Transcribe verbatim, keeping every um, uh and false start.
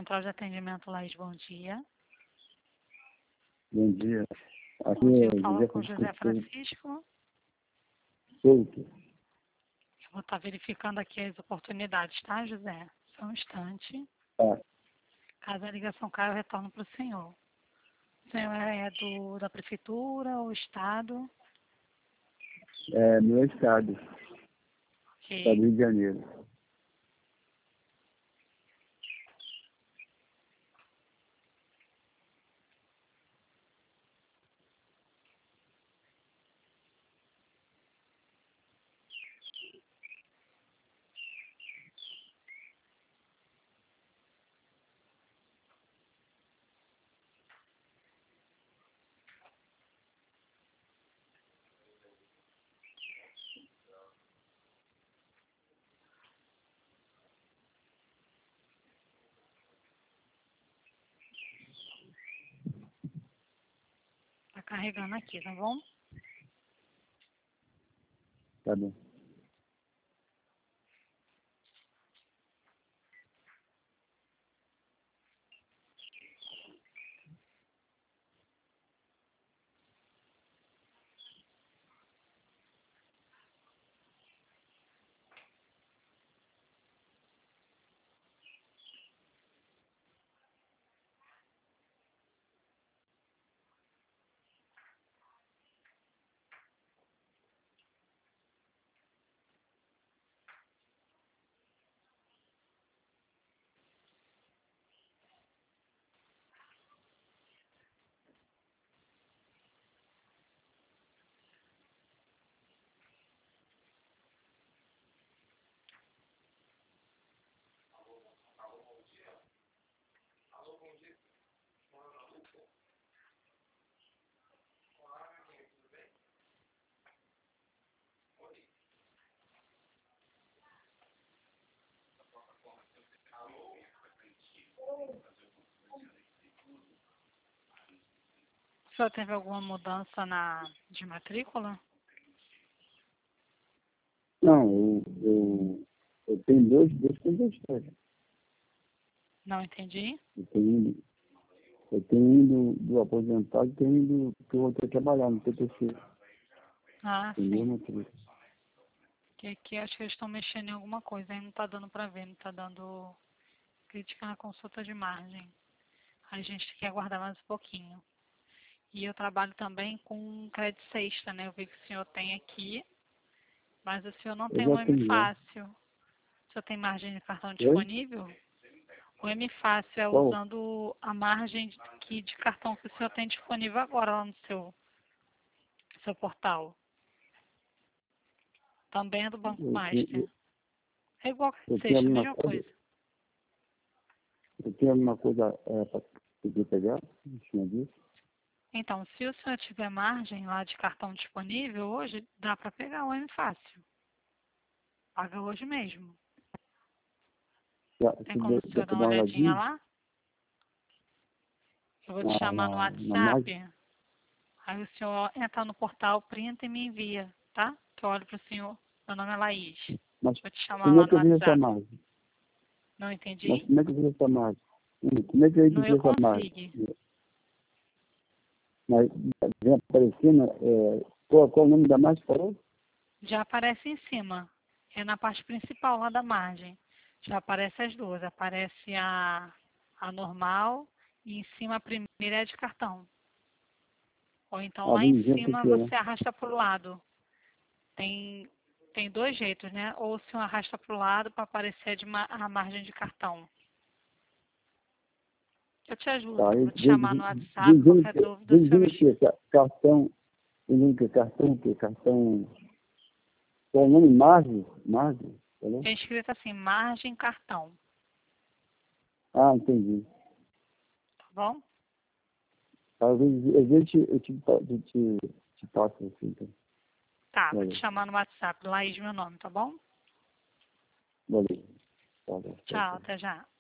Central de Atendimento Laís, bom dia. Bom dia. Aqui Bom dia, é fala José com José Francisco. Souto. Eu vou estar verificando aqui as oportunidades, tá, José? Só um instante. Tá. Caso a ligação caia, eu retorno para o senhor. O senhor é do, da prefeitura ou estado? É meu estado, Ok. estado do Rio de Janeiro. Tá carregando aqui, tá bom? Tá bom. O senhor teve alguma mudança na, de matrícula? Não, eu, eu, eu tenho dois, dois contextos. Não entendi. Eu tenho, eu tenho um do, do aposentado e tenho um do que eu vou ter que trabalhar no P T C. Ah, Entendeu, sim. matrícula? Que aqui acho que eles estão mexendo em alguma coisa, aí não tá dando para ver, não tá dando crítica na consulta de margem. A gente tem que aguardar mais um pouquinho. E eu trabalho também com crédito sexta, né? Eu vi que o senhor tem aqui, mas o senhor não Eu tem já um M tenho, já. fácil. O senhor tem margem de cartão Oi? disponível? O M fácil é Qual? usando a margem de, que, de cartão que o senhor tem disponível agora lá no seu, seu portal. Também é do Banco Eu Master. tenho, É igual a eu crédito tenho sexta, a alguma mesma coisa, coisa. eu tenho alguma coisa é, para poder pegar em cima disso? Então, se o senhor tiver margem lá de cartão disponível hoje, dá para pegar o M fácil. Paga hoje mesmo. Já, Tem se como der, o der senhor para dar dar uma uma olhadinha olhadinha lá? Eu vou te na, chamar no na, na margem. WhatsApp. Aí o senhor entra no portal, printa e me envia, tá? Que eu olho para o senhor. Meu nome é Laís. Mas Vou te chamar como lá é no que eu vejo essa WhatsApp. margem? Não Mas entendi? como é que eu vejo essa margem? Hum, Como é que a gente No Eu vê essa margem? Consigo. Mas vem aparecendo, é, qual, qual o nome da margem, falou? Já aparece em cima. É na parte principal lá da margem. Já aparece as duas. Aparece a, a normal e em cima a primeira é a de cartão. Ou então Ah, lá em vamos ver o que cima que é. você arrasta para o lado. Tem, tem dois jeitos, né? Ou se um arrasta para o lado para aparecer de ma- a margem de cartão. Eu te ajudo. Tá, Eu aí vou te vem chamar no vem- WhatsApp. vem- vem Qualquer que- dúvida, vem- você vem me o quê? Ca- Cartão, vem o quê? Cartão o quê? Cartão, qual o nome? Margem? Margem? Falou? tem escrito assim, margem cartão. Ah, entendi. Tá bom? Talvez a gente, eu te, pa- eu te, te passo assim, então. Tá, vou te Valeu, chamar no WhatsApp. Laís, meu nome, tá bom? valeu. Tá bom, tchau, Tchau, tchau. até já.